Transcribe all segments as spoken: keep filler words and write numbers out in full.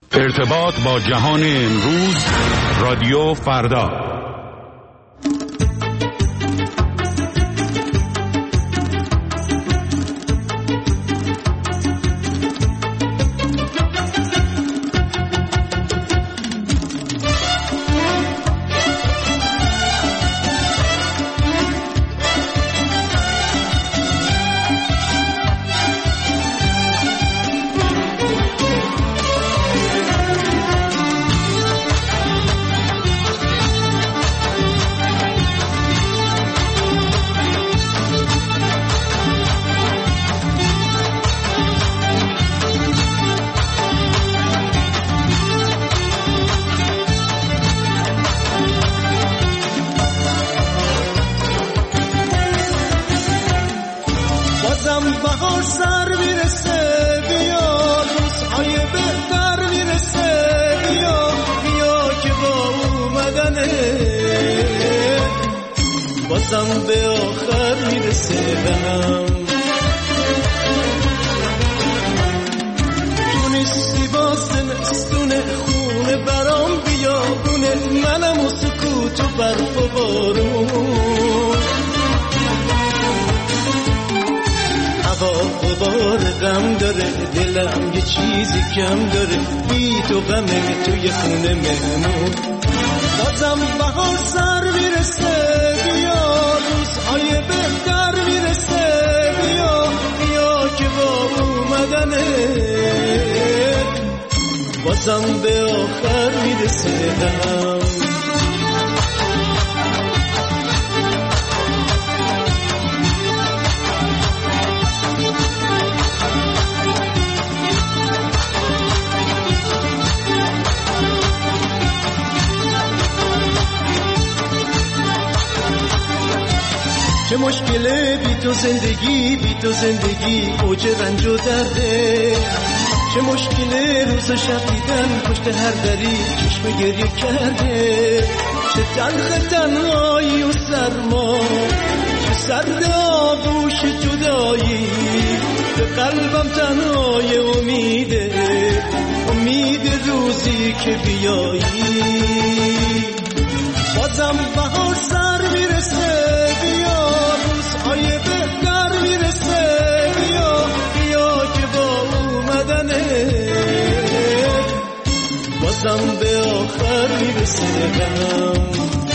ارتباط با جهان امروز، رادیو فردا. بازم به آخر میرسه غم، تونستی با زمستون خونه برام بیابونه، منم و سکوت و برف و بارون، هوا غبار غم داره، دلم یه چیزی کم داره، بی تو غمه توی خونه مهمون. بازم بهار سر میرسه، بیا روزهای بهتر میرسه، بیا بیا که با اومدنه بازم به آخر میرسه غم. چه مشکله بی تو زندگی، بی تو زندگی اوج رنج و درده، چه مشکله روز و شب دیدن پشت هر دری چشم گریه کرده، چه تلخ تنهایی و سرما، چه سرد آغوش جدایی، به قلبم تنهای امیده، امید روزی که بیایی. بازم بهار سر میرسه، بیا روزهای بهتر میرسه، بیا بیا که با اومدنه بازم به آخر میرسه غم.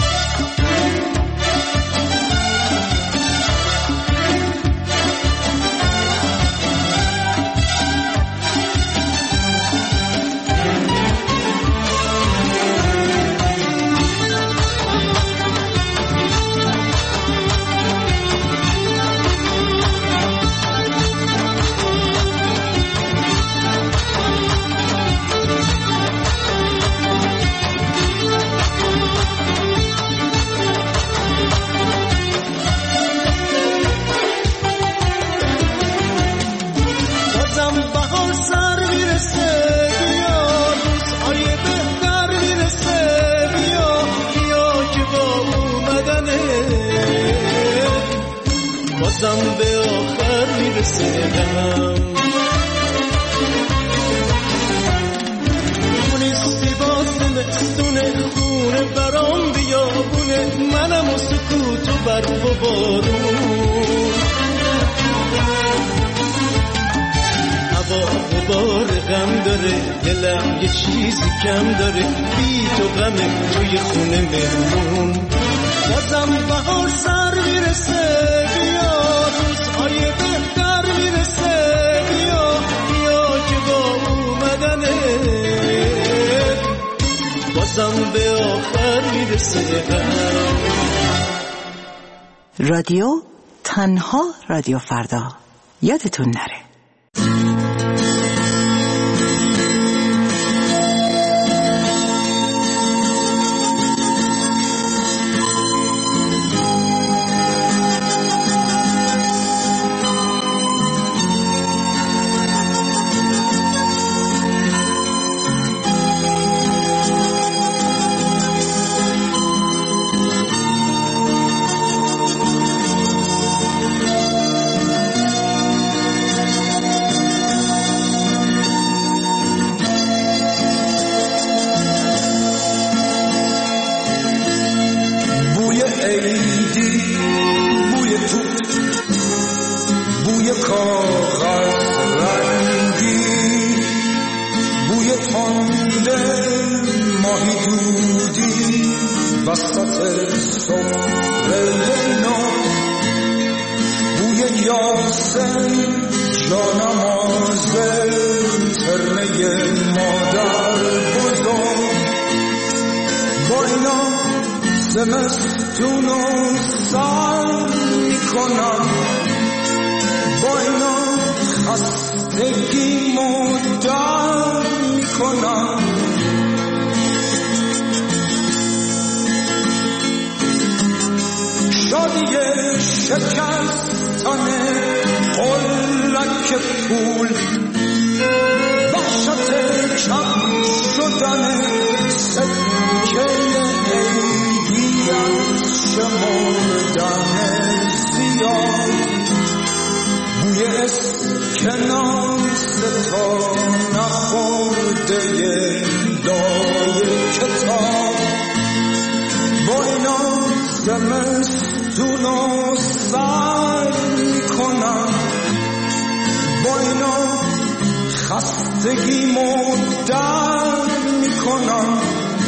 بازم به آخر میرسه غم، تونستی با زمستون خونه برام بیابونه، منم و سکوت و برف و بارون، هوا غبار غم داره، دلم یه چیزی کم داره، بی تو غمه توی خونه مهمون. بازم بهار سر میرسه، بیا روزهای بهتر میرسه، بیا بیا که با اومدنه بازم به آخر میرسه غم. رادیو تنها رادیو فردا، یادتون نره. واسه سفره نو، بوی یاسم جانمازه ترمه مادر بزرگ، با اینا زمستون و سر میکنم، با اینا خستگی مدر میکنم. شادی شکستن قلک پول، وحشت کم شدن سکه عیدی از شمردن زیاد، بوی اسکناس تا نخورده لای کتاب، با اینا زمستون و سر میکنم، با اینا خستگی مدر میکنم.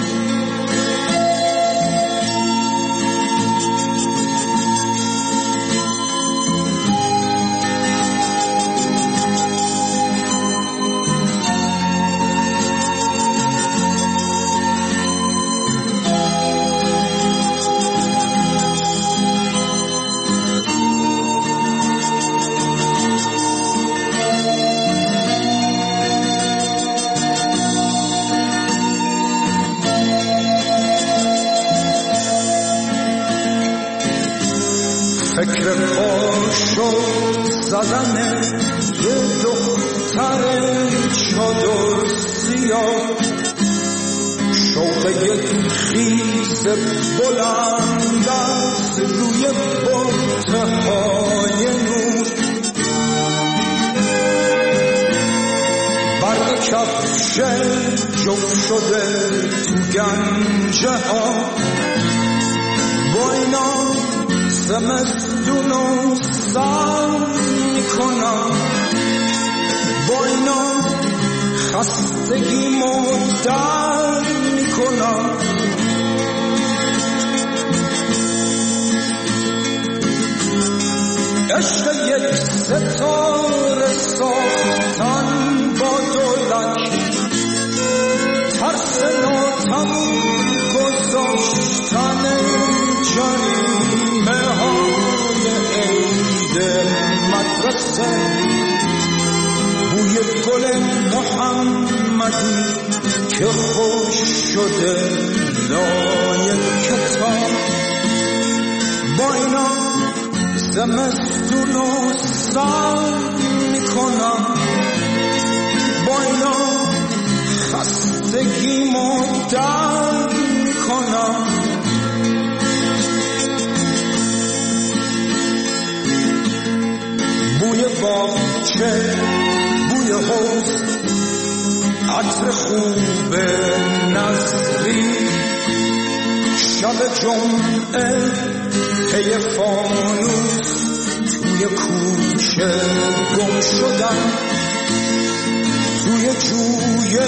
فکر پاشو زدن یه دختر چادر سیاه، شوق یک خیز بلند از روی بطهای نور، برق کفش جفت شده تو گنجه ها، با اینا زمستون و سر میکنم، با اینا خستگی مدر میکنم. عشق یک ستاره ساختن با دولک، ترس ناتموم گذاشتن جریمه های عید مدرسه، بوی گل محمدی که خوش شده لای کتاب، با اینا زمستون و سر میکنم، با اینا خستگی مدر میکنم. بوی باغچه، بوی حوض، عطر خوب نظری، شب جمعه پی فانوس توی کوچه گم شدم، توی جوی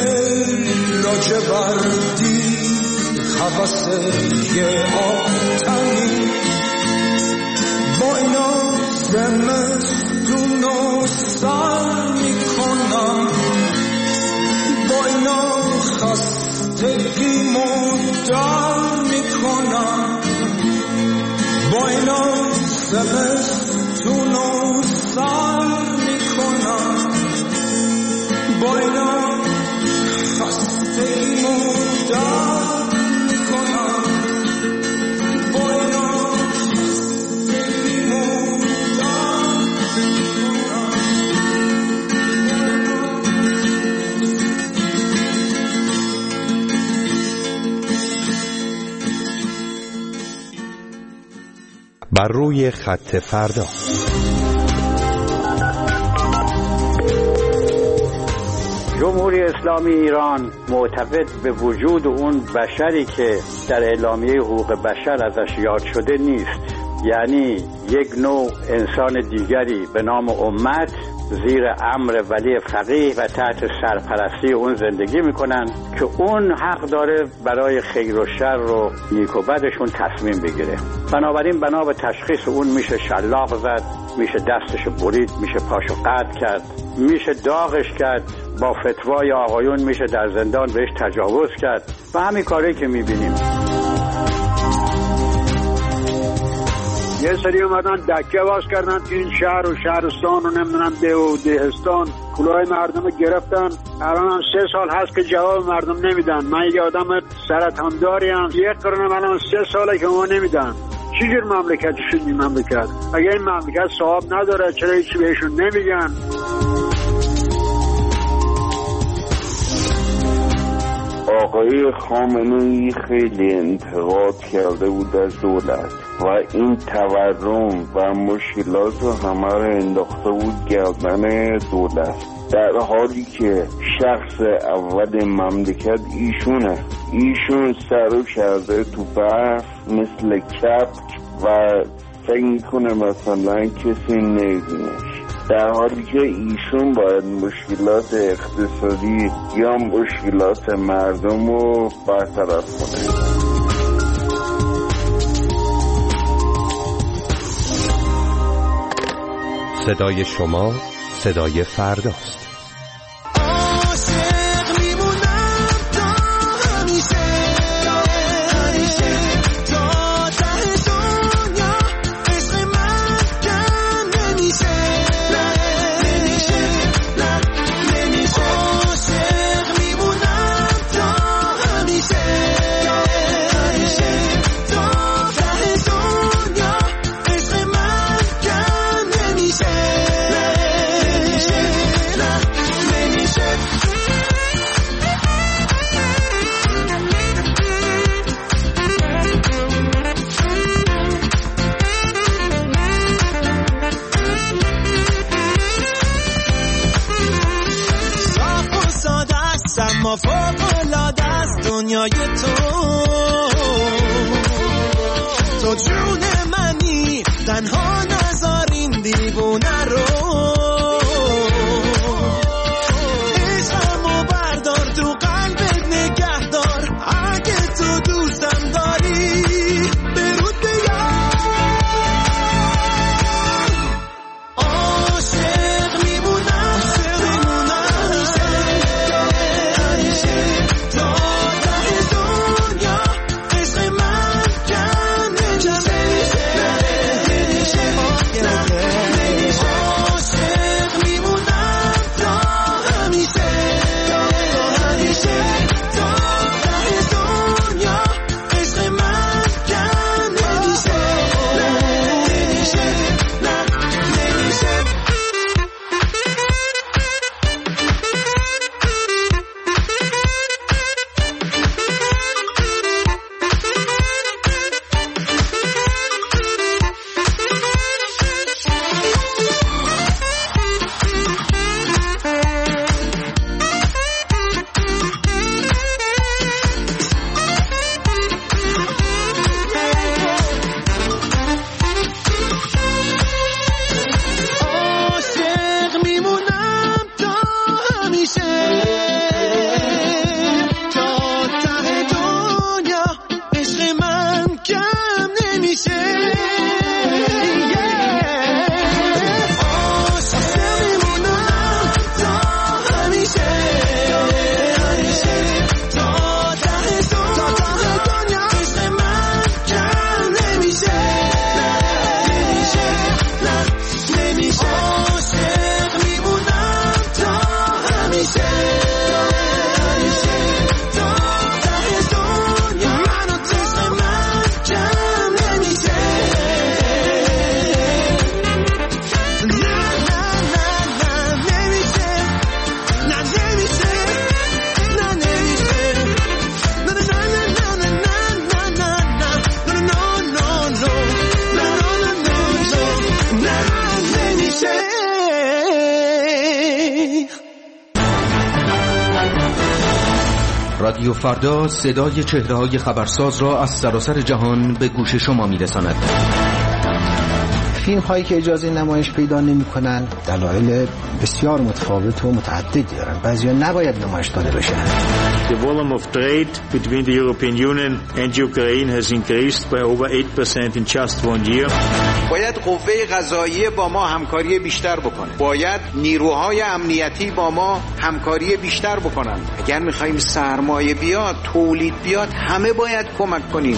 لاجوردی هوس یه آتنی، با اینا زمستون و سر میکنم، با اینا خستگی مدر میکنم، با اینا زمستون و سر میکنم، با اینا خستگی مدر میکنم، با اینا خستگی مدر بر روی خط فردا. جمهوری اسلامی ایران معتقد به وجود اون بشری که در اعلامیه حقوق بشر ازش یاد شده نیست، یعنی یک نوع انسان دیگری به نام امت زیر امر ولی فقیه و تحت سرپرستی اون زندگی میکنن که اون حق داره برای خیر و شر و نیک و بدشون تصمیم بگیره. بنابراین بنا به تشخیص اون میشه شلاق زد، میشه دستشو برید، میشه پاشو قطع کرد، میشه داغش کرد، با فتوای آقایون میشه در زندان بهش تجاوز کرد و همین کاری که میبینیم. یه سری اومدن دکه باز کردن تو این شهر و شهرستان و نمیدونم ده و دهستان، پولای مردم رو گرفتن. الان هم سه سال هست که جواب مردم نمیدن. من یه آدم سرطانداری هم یک قرن الان سه ساله که ما نمیدن. چجور مملکتی شد این مملکت؟ اگه این مملکت صاحب نداره چرا هیچی بهشون نمیگن؟ آقای خامنه‌ای خیلی انتقاد کرده بود از دولت و این تورم و مشکلات رو همه رو انداخته بود گردن دولت، در حالی که شخص اول مملکت ایشونه. ایشون سرو کرده تو برف مثل کپک و فکر میکنه مثلا کسی نبینش، در حالی که ایشون باید مشکلات اقتصادی یا مشکلات مردم رو برطرف کنه. صدای شما صدای فرداست. ما فوق‌العاده است دنیای تو، تو جون منی تنها نذار این دیوونه رو، عشقمو بردار تو قلبت نگه دار، اگه تو دوستم داری برود بیار. عاشق میمونم رادیو فردا صدای چهره‌های خبرساز را از سراسر جهان به گوش شما می‌رساند. فیلم هایی که اجازه نمایش پیدا نمی‌کنن دلایل بسیار متفاوت و متعددی دارن. بعضیا نباید نمایش داده بشن. The volume of trade between the European Union and Ukraine has increased by over eight percent in just one year. باید قوه قضاییه با ما همکاری بیشتر بکنه. باید نیروهای امنیتی با ما همکاری بیشتر بکنن. اگر می‌خوایم سرمایه بیاد، تولید بیاد، همه باید کمک کنیم.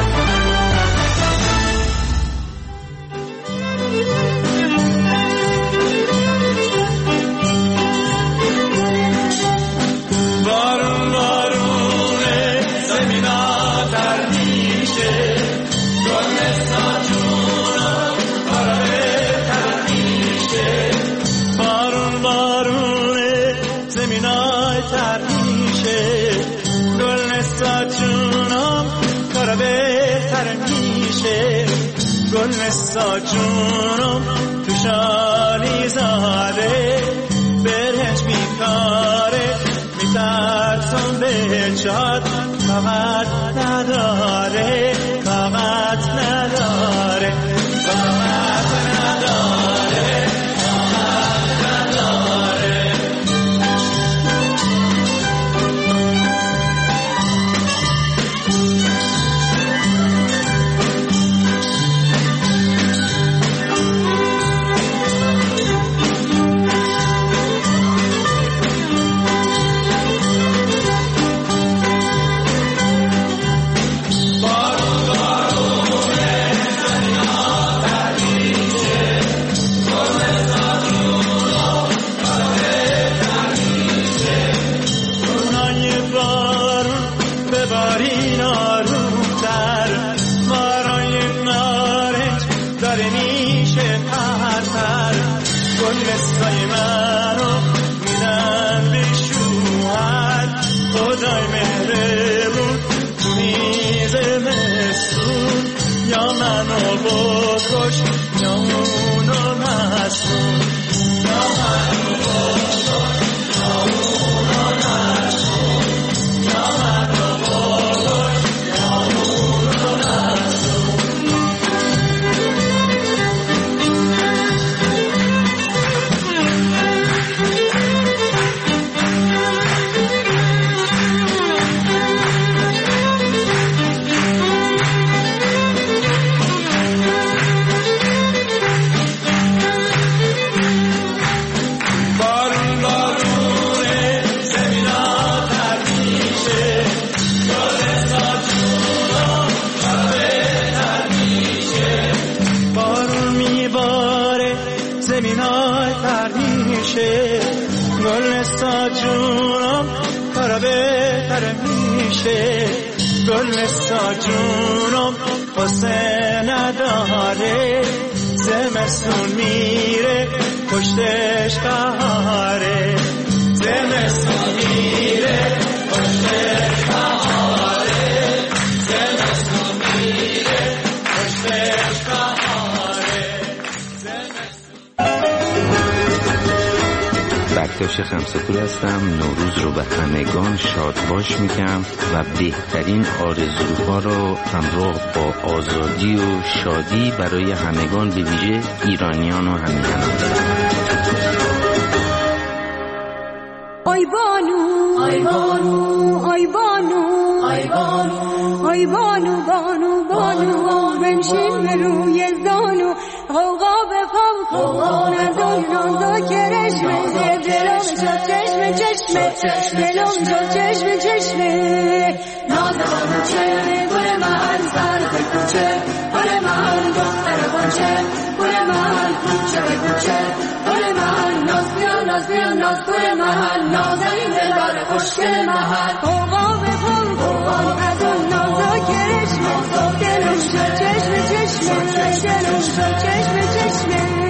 گل نستا جونم تو شالی زاده برهنج میکاره میترسم به جاد فقط نداره فقط نداره فقط نداره فقط نداره گل نستا جونم قصه نداره زمستون میره پشتش قهاره زمستون میره پشتش قهاره زمستون میره پشتش قهاره بکتاش خمسه‌پور هستم. نوروز رو به همگان شادباش میگم و بهترین آرزوها رو همراه با آزادی و شادی برای همگان به ویژه ایرانیان و همیهنان دارم. آی بانو آی بانو آی بانو آی بانو آی بانو بانو بانو بنشین به روی زانو غوغا به پا غوغا نداری نازا کرشمه دلم شد چشمه چشمه دلم شد چشمه چشمه نازم چشمه گل من سر به کوچه گل من دختر بانچه گل من کوچه به کوچه گل من ناز بیا ناز بیا ناز گل من نازنین دلبر خوشگل محل غوغا به پا غوغا نداری نازا کرشمه دلم شد چشمه چشمه دلم شد چشمه چشمه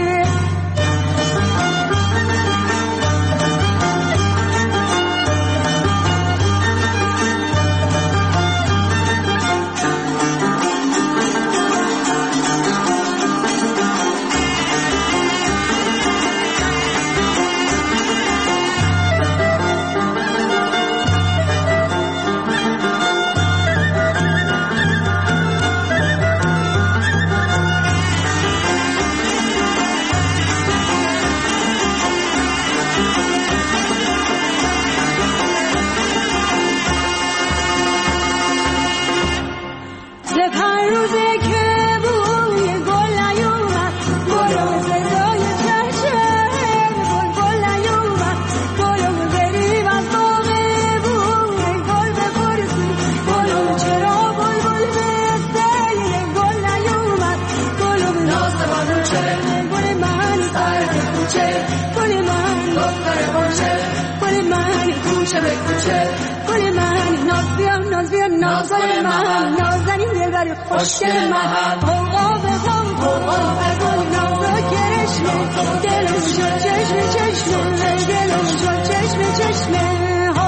گل من ناز بیا ناز بیا ناز گل من نازنین دلبر خوشگل من قوقا بزن قوقا بزن نازا کرشمه دلم شد چشم چشمه دلم شد چشم چشمه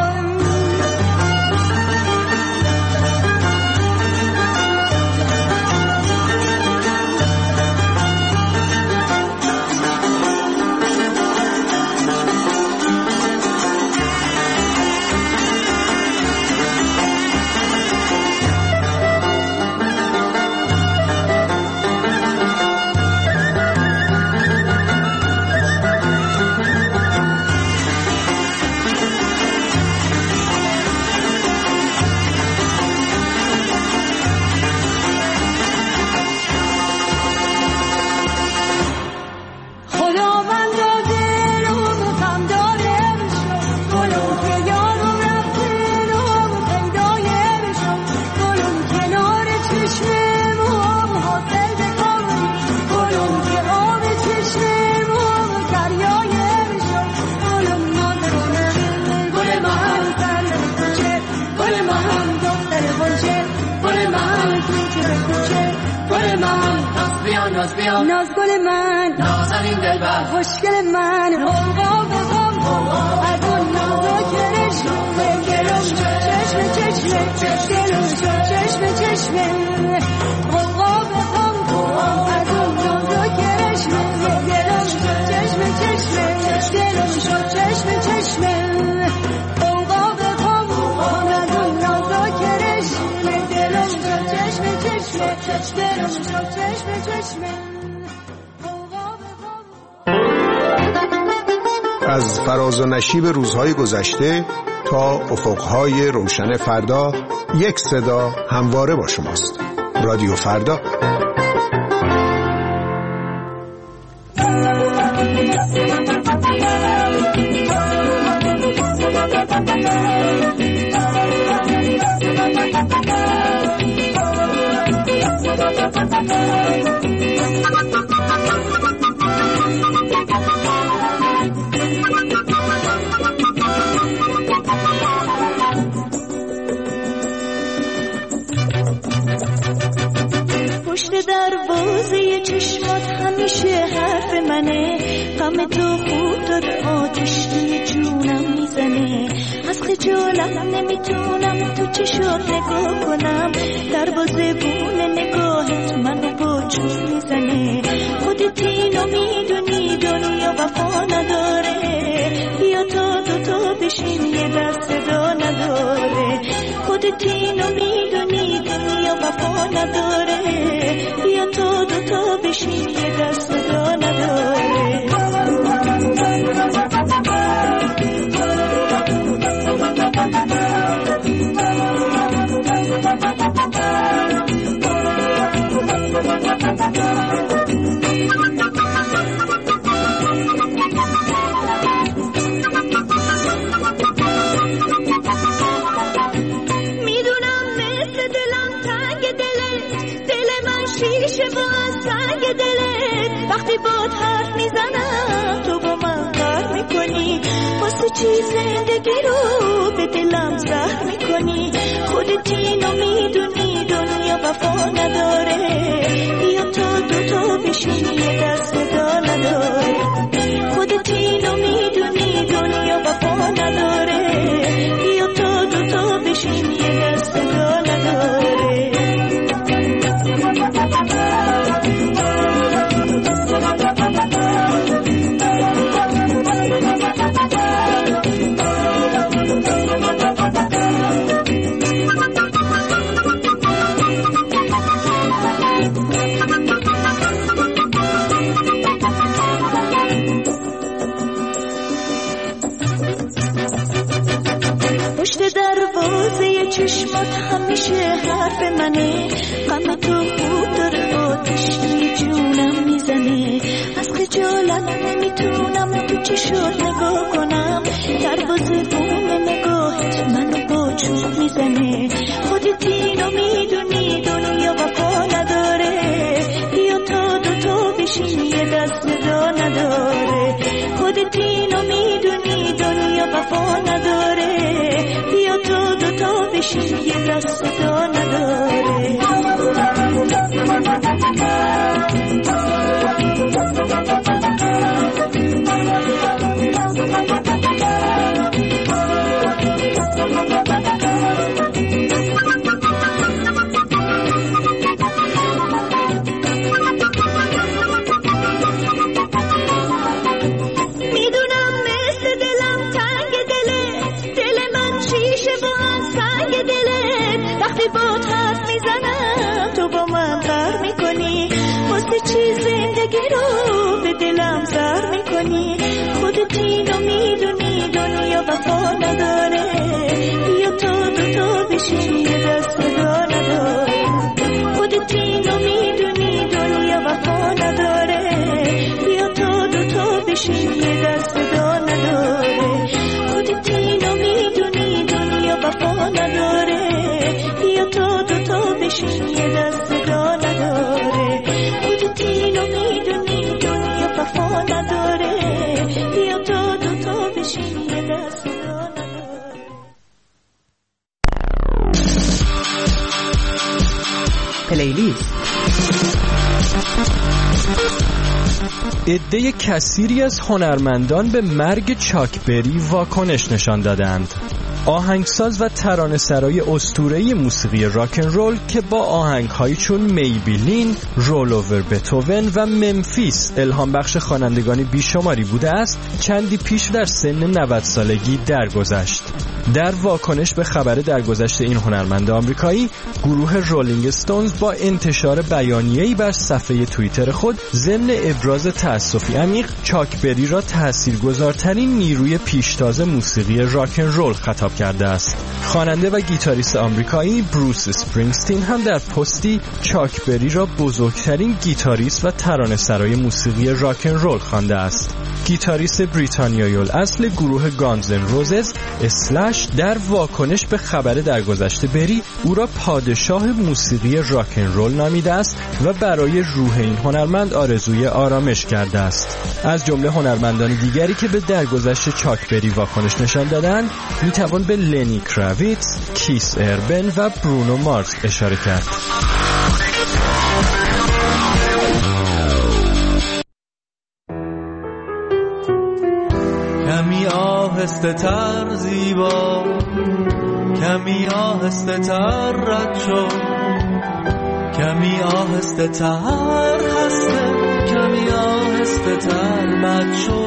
ناز گل من نازنین دلبر خوشگل من قوقا بزن از اون نازا کرشمه دلم شد چشم چشمه دلم شد چشم چشمه قوقا بزن از اون نازا کرشمه دلم شد چشم چشمه دلم شد چشم چشمه قوقا بزن از اون نازا کرشمه دلم شد چشم چشمه دلم شد چشم چشمه. از فراز و نشیب روزهای گذشته تا افقهای روشن فردا، یک صدا همواره با شماست. رادیو فردا. دروازه چشمات همیشه حرف منه، غم تو خوب داره آتش توی جونم میزنه، از خجالت نمیتونم تو چشات نگاه کنم، دروازه بون نگاهت منو با چوب میزنه، خودت اینو میدونی دنیا وفا نداره، بیا تا دوتا بشین یه دست صدا نداره، خودت اینو میدونی دنیا وفا نداره، بیا تا دوتا بشین یه دست صدا نداره. میدونم مثل دلم تنگ دلت، دل من شیشه با از تنگ دلت، وقتی باد حرف میزنم تو با من قهر میکنی، واسه چی زندگی رو به دلم زهر میکنی، خودت اینو میدونی دنیا وفا نداره، بیا تا دوتا بشین یه دست صدا نداره، خودت اینو میدونی دنیا وفا نداره، بیا تا دوتا بشین یه دست صدا نداره. پشت دروازه چشمات همیشه حرف منه، غم تو خوب داره آتش توی جونم میزنه، از خجالت نمیتونم تو چشات نگاه کنم، دروازه بون نگاهت منو با چوب میزنه، خودت اینو میدونی دنیا وفا نداره، بیا تا دوتا بشین یه دست صدا نداره، خودت اینو میدونی دنیا وفا نداره، بیا تا بشین یه دست صدا نداره. چی زندگی رو به دلم زر میکنی، خودت اینو میدونی دنیا وفا نداره. بیا تو دوتا بشین یه دست صدا نداره. خودت اینو میدونی دنیا وفا نداره. بیا تو دوتا بشین یه دست صدا نداره. خودت اینو میدونی دنیا وفا نداره. بیا تو دوتا بشین یه دست صدا نداره. اینو میدونی دنیا وفا نداره. بیا تو دوتا بشین یه دست نداره. پلیلیست. عده کثیری از هنرمندان به مرگ چاک بری واکنش نشان دادند. آهنگساز و ترانه‌سرای اسطوره‌ای موسیقی راکن رول که با آهنگ‌هایی چون میبیلین، رول اوور بتوون و ممفیس الهام بخش خوانندگان بیشماری بوده است، چندی پیش در سن نود سالگی درگذشت. در واکنش به خبر درگذشت این هنرمند آمریکایی، گروه رولینگ استونز با انتشار بیانیه‌ای بر صفحه توییتر خود ضمن ابراز تأسفی عمیق چاک بری را تاثیرگذارترین نیروی پیشتاز موسیقی راکن رول خطاب کرده است. خواننده و گیتاریست آمریکایی بروس اسپرینگستین هم در پستی چاک بری را بزرگترین گیتاریست و ترانه‌سرای موسیقی راکن رول خوانده است. گیتاریست بریتانیایی الاصل گروه گانز ان روزز اسلش در واکنش به خبر درگذشت بری او را پادشاه موسیقی راکن رول نامیده است و برای روح این هنرمند آرزوی آرامش کرده است. از جمله هنرمندان دیگری که به درگذشت چاک بری واکنش نشان دادند میتوان به لنی کراویتز، کیس اربن و برونو مارس اشاره کرد. کمی آهسته تر زیبا، کمی آهسته تر رد شو، کمی آهسته تر خسته، کمی آهسته تر بد شو،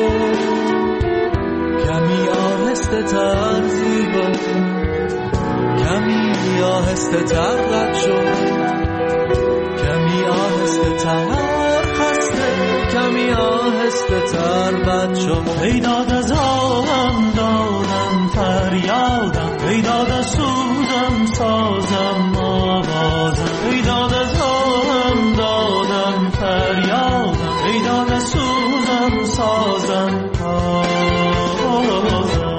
کمی آهسته تر زیبا، کمی آهسته تر رد شو، کمی آهسته تر خسته، کمی آهسته تر بد شو. پیداد از آهم دادم فریادم، پیداد از سوزم سازم آوازم، پیداد از آهم دادم فریادم، پیداد از سوزم سازم آوازم.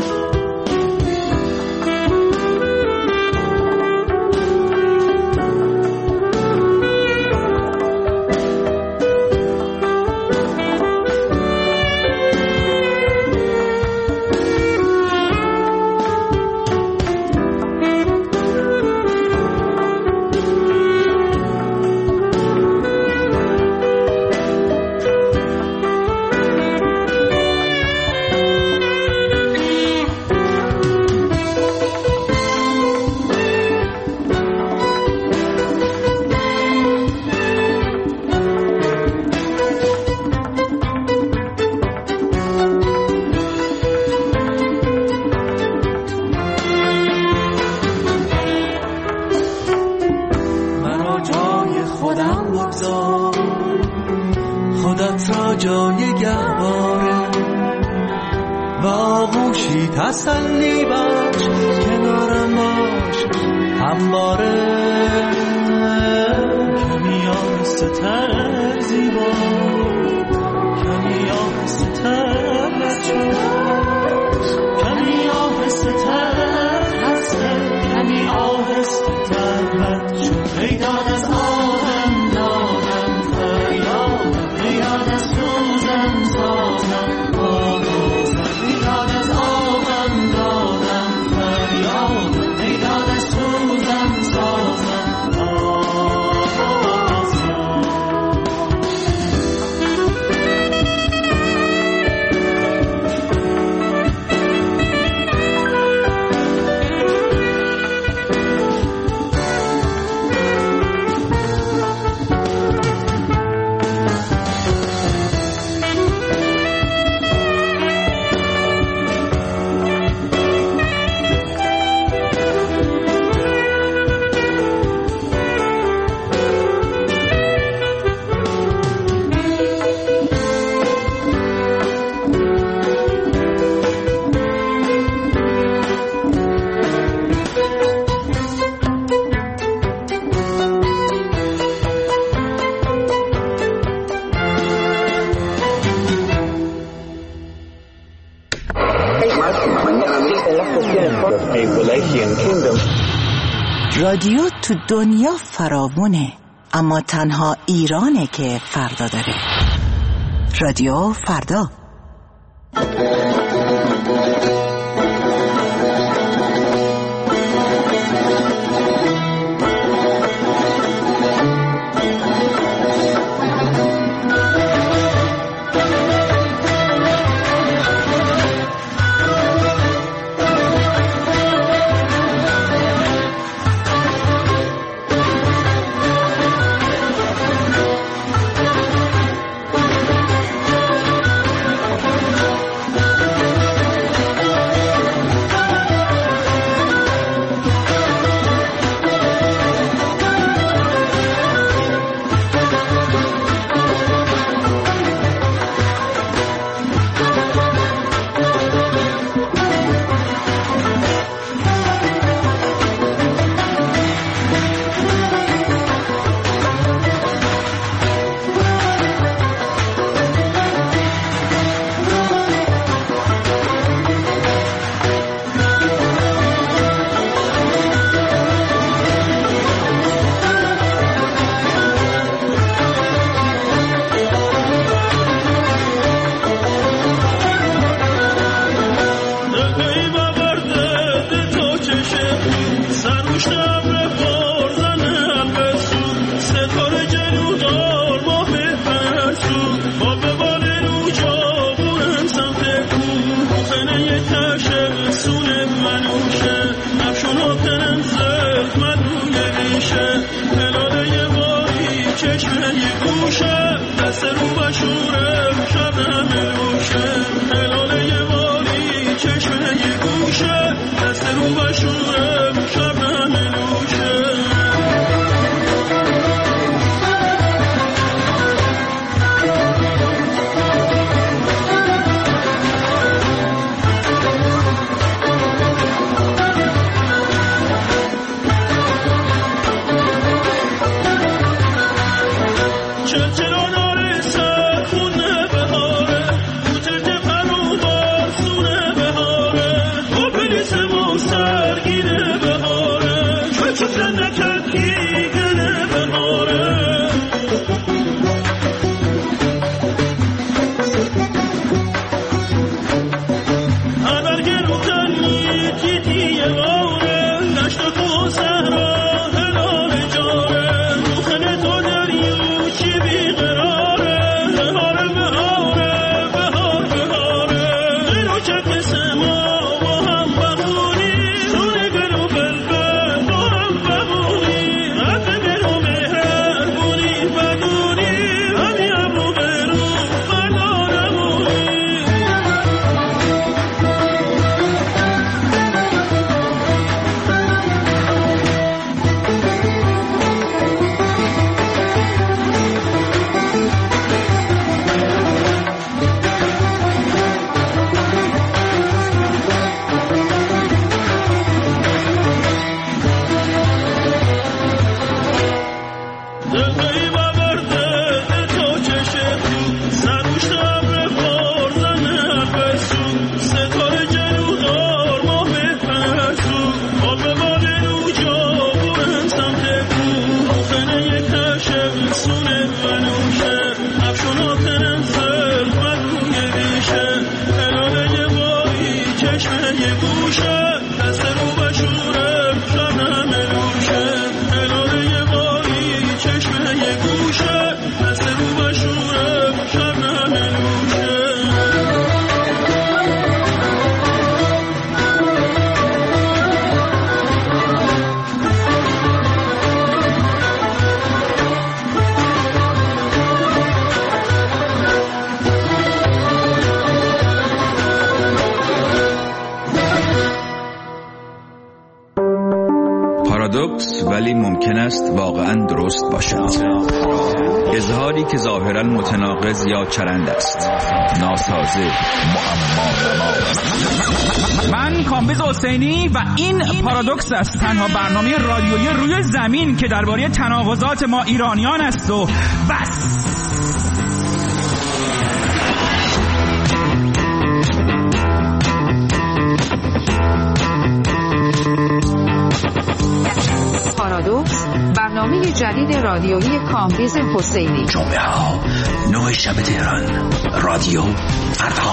تسلی بخش کنارم باش همواره، کمی آهسته تر زیبا، کمی آهسته تر بچه، کمی آهسته تر خسته، کمی آهسته تر بچه. پیداد از آهم دادم فریادم، پیداد از سوزم سازم آوازم، پیداد از آهم دادم فریادم، رادیو تو دنیا فراوونه، اما تنها ایرانه که فردا داره. رادیو فردا. پارادوکس ولی ممکن است واقعا درست باشد. اظهاری که ظاهرا متناقض یا چرند است، ناسازه، معما. من کامبیز حسینی و این پارادوکس است، تنها برنامه رادیویی روی زمین که درباره تناقضات ما ایرانیان است و بس. برنامه جدید رادیویی کامبیز حسینی. جمعه ها نه شب تهران. رادیو فردا.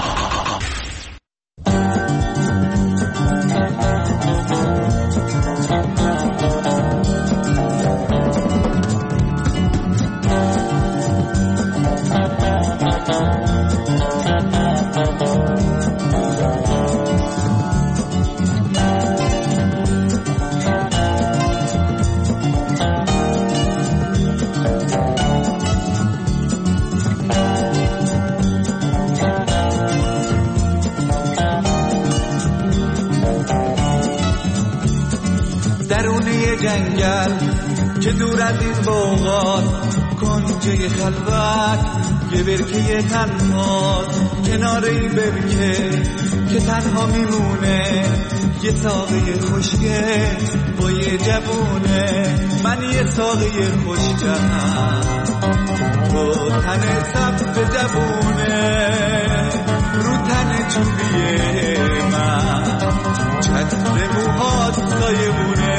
جنگل که دور از این بوغات کنجه خلوت یه برکه تنهاست، کنار این برکه که تنها میمونه یه ساقه خوشگه با یه جوونه. من یه ساقه خوشگم تو تن سبز جوونه، رو تن چوبیه من چتر موهات سایه بونه.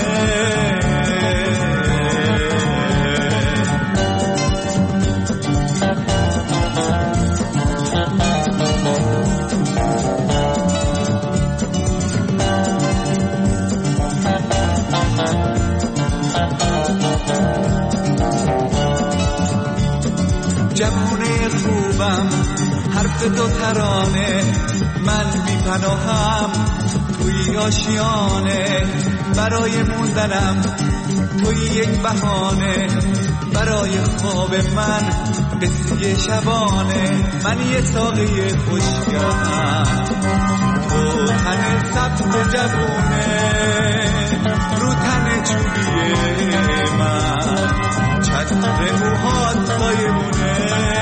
جوونه خوبم حرف دو ترانه، من بی پناهم توی آشیانه، برای موندنم توی یک بهانه، برای خواب من قصه شبانه. من یه ساقه خوشگم تو تن سبز جوونه، رو تن چوبیه من چتر موهات سایه بونه.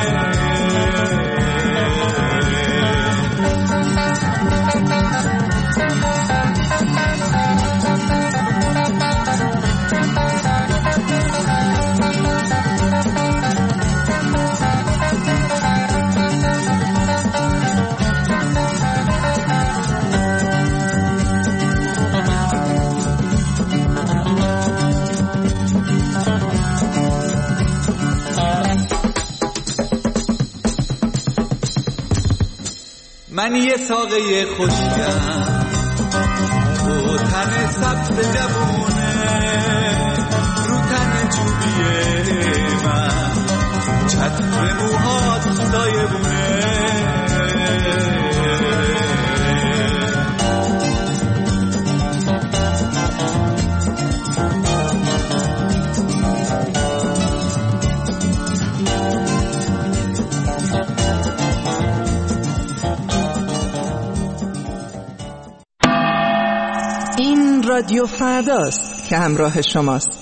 من یه ساقه خوشگم تو تن سبز جوونه، رو تن چوبیه من چتر موهات سایه بونه. رادیو فرداست که همراه شماست.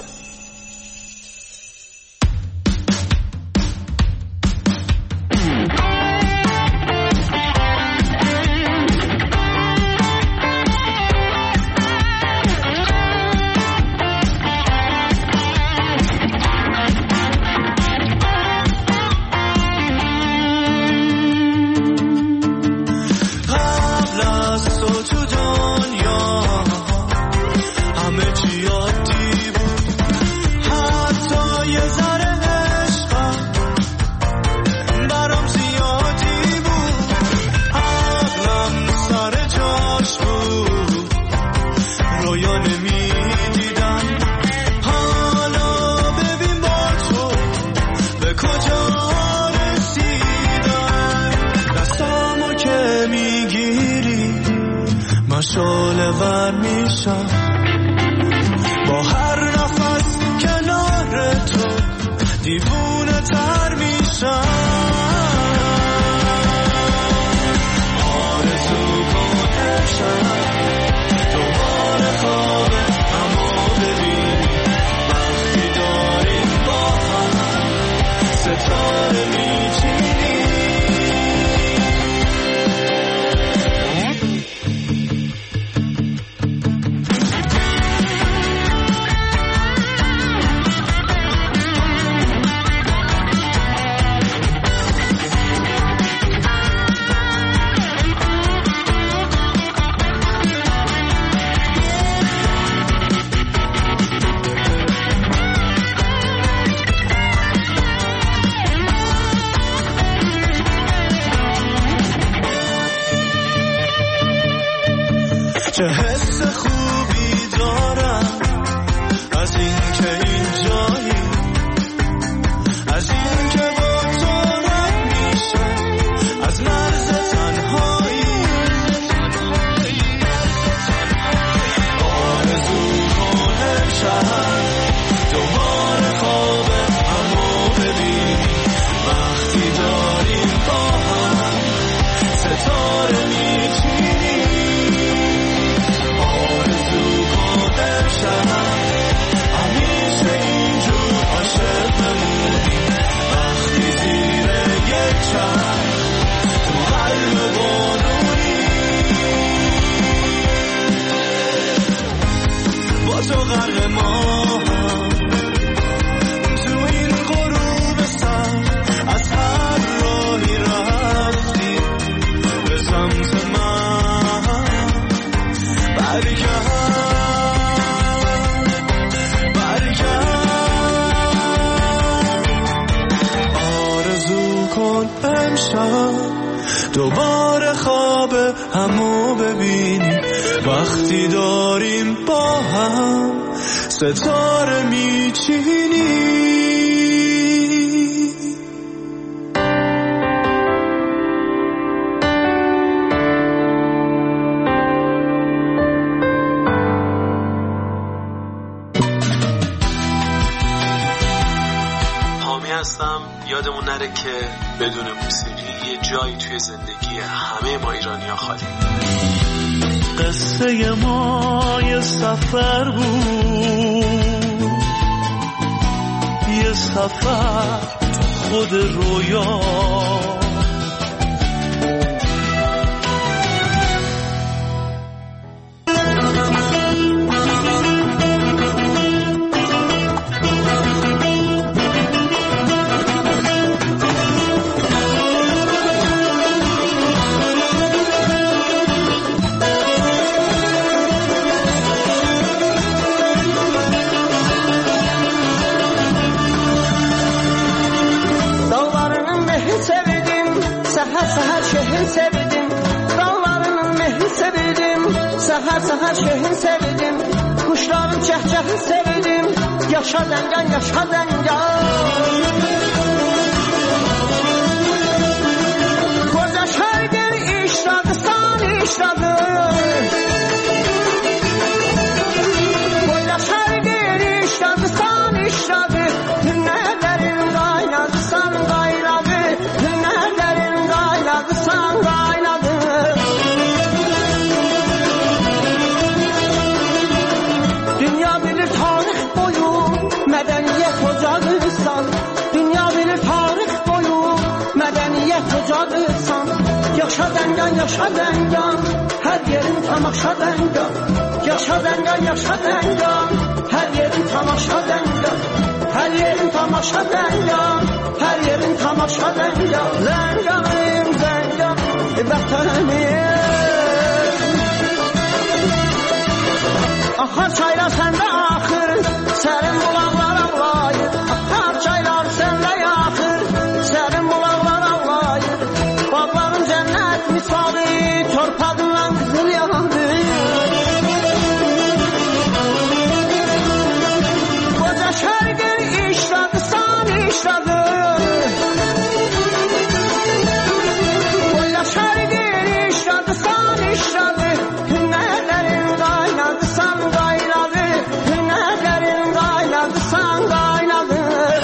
شعله ور میشم با هر نفس کنار تو، دیوونه تر میشم. آرزو کن امشب دوباره خوابه، اما ببین وقتی داریم با هم ستاره میچینیم. با تو غرق ما هم تو این غروب سر از هر راهی رفتی به سمت من برگرد امشب دوباره خواب همو ببینیم وقتی داریم با هم ستاره میچینیم. یادمون نره که بدون موسیقی یه جایی توی زندگی همه ما ایرانی‌ها خالی. قصه ما یه سفر بود، یه سفر خود رویا، Səhər səhər şehrin sevdim, kuşların cəhcəhi sevdim, yaşa dəngan, yaşa dəngan. Koca şəhər işladı, san işladı. Koca şəhər işladı, san işladı. Günlərin qaynadı, san qaynadı. Günlərin qaynadı, san qaynadı. Mədəniyyət ocağısan, dünya bilir tarix boyu, mədəniyyət ocağısan. Yaşa dəngan, yaşa dəngan, hər yerin tamaşa dəngan. Yaşa dəngan, yaşa dəngan, hər yerin tamaşa dəngan. Hər yerin tamaşa dəngan, hər yerin tamaşa dəngan. Zənganım, zəngan, vətənim. Axar çaylar səndə axır, sərin bulaqlar ağlayır. Axar çaylar səndə yaxır, sərin bulaqlar ağlayır. Bağların cənnət misali, torpağından qızıl yandı. Qoca şərqin işladı, san işladı. Qoca şərqin işladı, san işladı. Günlərlərin qaynadı, san qaynadı. Günlərlərin qaynadı, san qaynadı.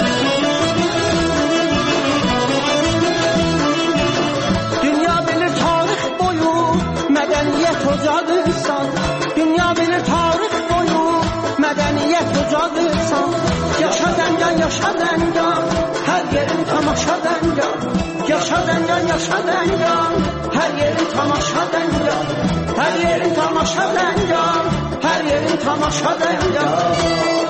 Dünya bilir tarix boyu, mədəniyyət ocağısan. Dünya bilir tarix boyu, mədəniyyət ocağısan. Yaşa dəngan, yaşa dəngan, hər yerin tamaşa dəngan. Yaşa dəngan, yaşa dəngan, hər yerin tamaşa dəngan. Hər yerin tamaşa dəngan, hər yerin tamaşa dəngan.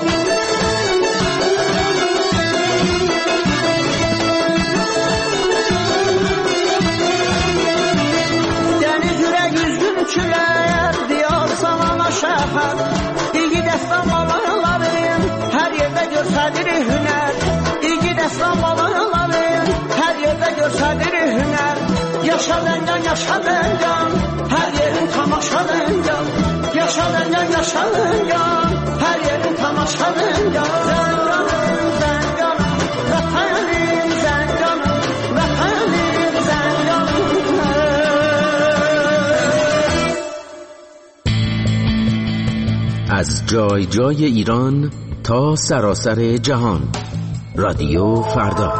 Dəniz ürək üzgün külər, diyar samana şəhər. İlgi dəstan balıqların, hər yerdə görsədir hünər. İlgi dəstan balıqların, hər yerdə görsədir hünər. Yaşa dəngan, yaşa dəngan, hər yerin tamaşa dəngan. Yaşa dəngan, yaşa dəngan, hər yerin tamaşa dəngan. Zənganım, zənganım, vətənim, zənganım, vətənim, zənganım. از جای جای ایران تا سراسر جهان، رادیو فردا.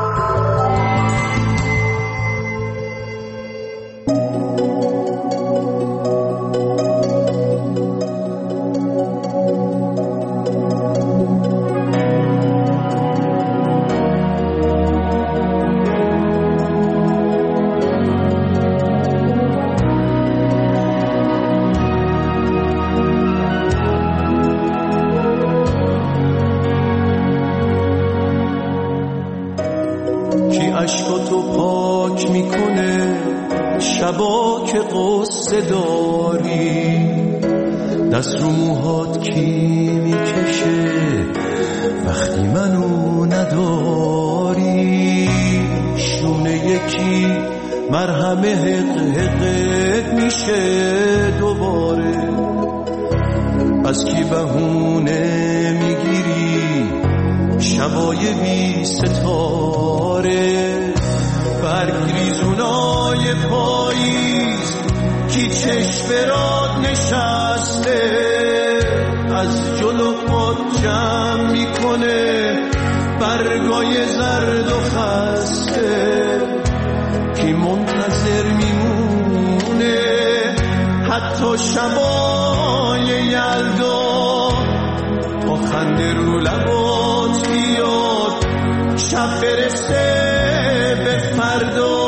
شبا که قصه داری، دست رو موهات کی میکشه وقتی منو نداری، شونه یکی مرهم حق حق میشه دوباره، از کی بهونه میگیری شبای بی ستاره، برگ ریزونای پاییز کی چشم راد نشسته، از جلو خود جمع میکنه برگای زرد و خسته، کی منتظر میمونه حتی شبای یلدا، با خنده رو لبات بیاد شب برسه به فردا.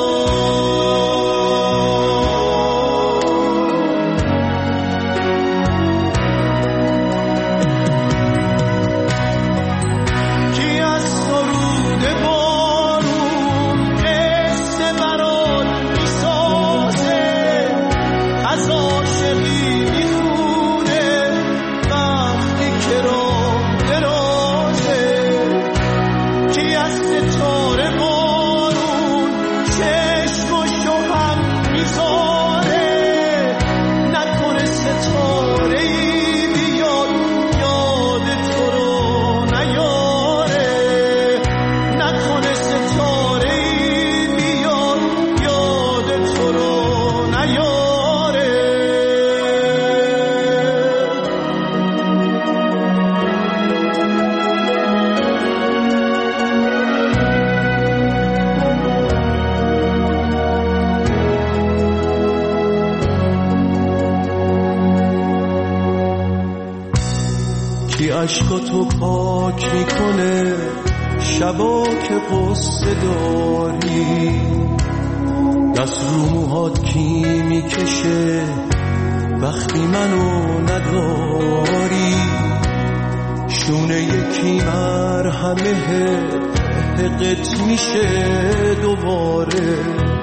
عشقاتو پاک میکنه شبا که قصه داری، دست رو موهات کی میکشه وقتی منو نداری، شونه یکی مرهمه حقت میشه دوباره،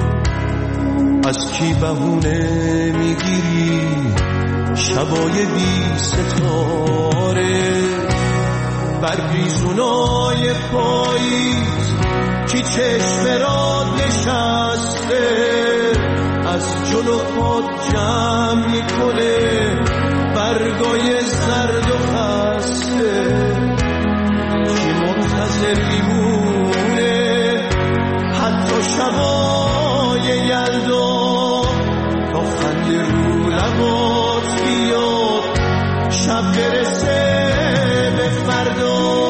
از کی بهونه میگیری شبای بی ستاره، برگریزونای پاییز کی چشم راد نشسته، از جلو خود جمع میکنه برگای زرد و خسته، کی منتظر میمونه حتی شبای یلدا، تا خنده رو لبات بیاد شب برسه به فردا.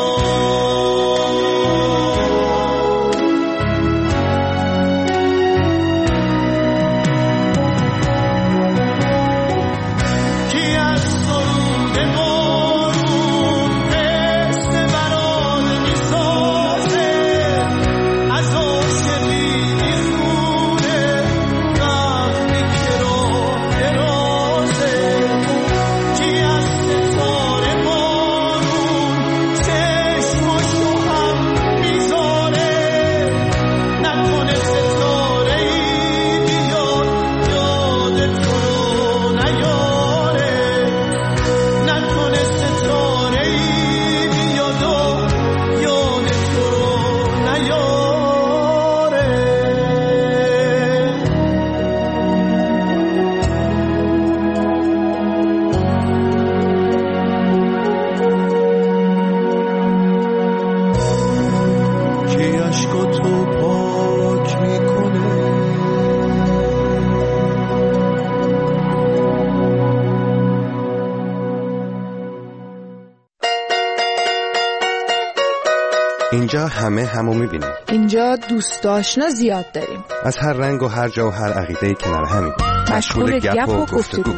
اینجا همه همو میبینیم. اینجا دوست آشنا زیاد داریم. از هر رنگ و هر جا و هر عقیده‌ای کنار همیم. مشغول گپ و گفتگو.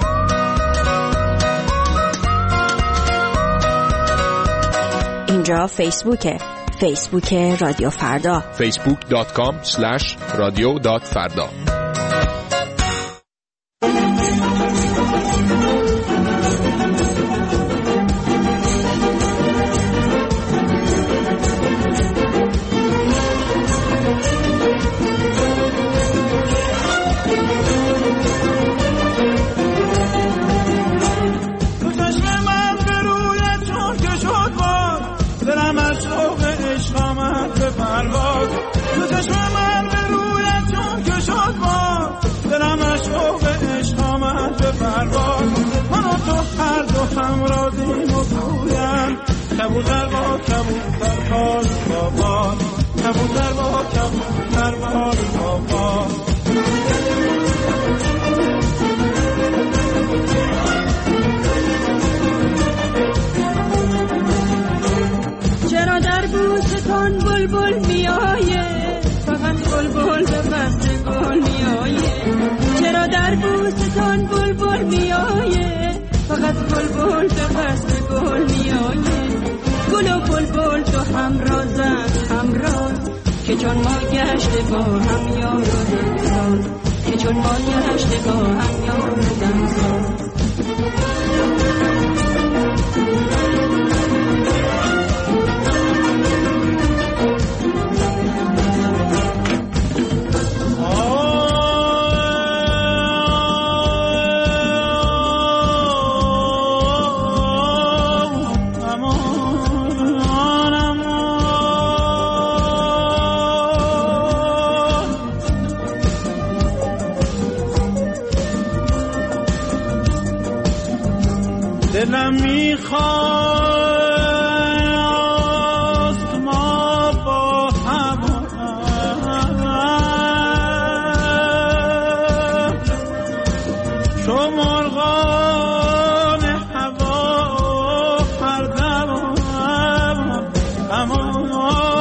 اینجا فیسبوکه. فیسبوک رادیو فردا. فیسبوک دات کام اسلش رادیو دات فردا. کبوتر با کبوتر بال بابا کبوتر با کبوتر بال بابا چرا در بوستان بلبل میآیه فقط بلبل به قصد گل میآیه چرا در بوستان بلبل میآیه فقط بلبل به قصد گل میآیه گل و بلبل تو همرازند همراز که چون ما گشته با هم یار و دمساز که چون ما گشته با هم یار و دمساز دلم میخواست ما با هم چو مرغان هوا پردم اما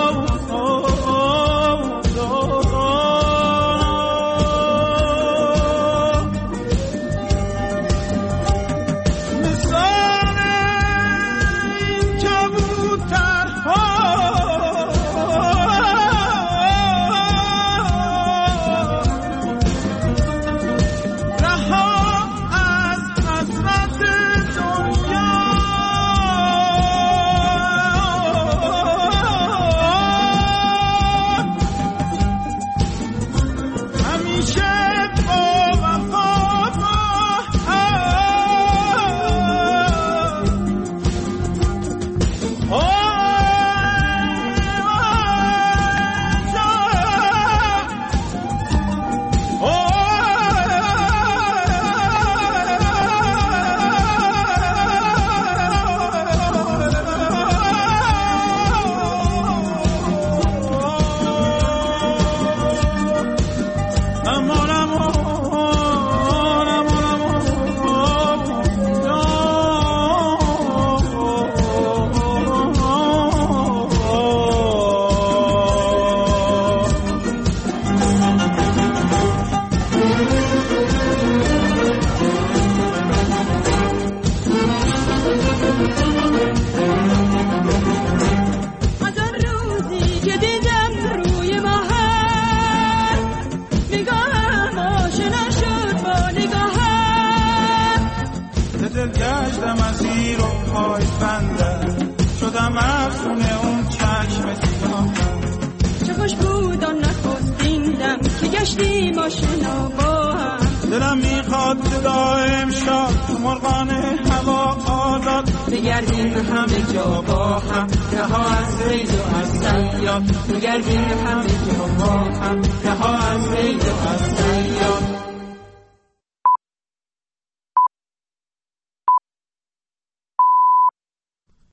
گشتم از زیر و پای بندم شدم افسون اون چشم سیاه چه خوش بود آن نخستین دم که گشتیم آشنا با هم دلم میخواد صدا امشب تو مرغان هوا آزاد بگردیم همه جا با هم رها از ریز و از سیاد بگردیم همه جا با هم رها از ریز و از سیاد